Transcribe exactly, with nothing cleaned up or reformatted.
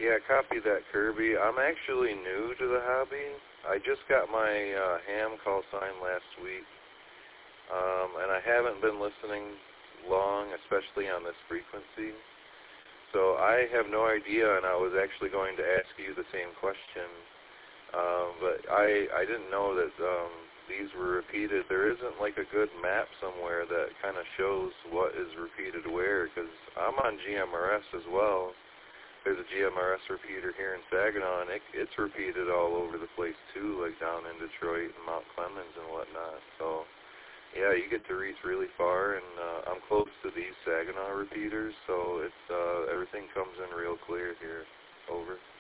Yeah, copy that, Kirby. I'm actually new to the hobby. I just got my uh, ham call sign last week, um, and I haven't been listening long, especially on this frequency. So I have no idea, and I was actually going to ask you the same question, um, but I I didn't know that um, these were repeated. There isn't like a good map somewhere that kind of shows what is repeated where, because I'm on G M R S as well. There's a G M R S repeater here in Saginaw, and it, it's repeated all over the place too, like down in Detroit and Mount Clemens and whatnot. So yeah, you get to reach really far, and uh, I'm close to these Saginaw repeaters, so it's uh, everything comes in real clear here. Over.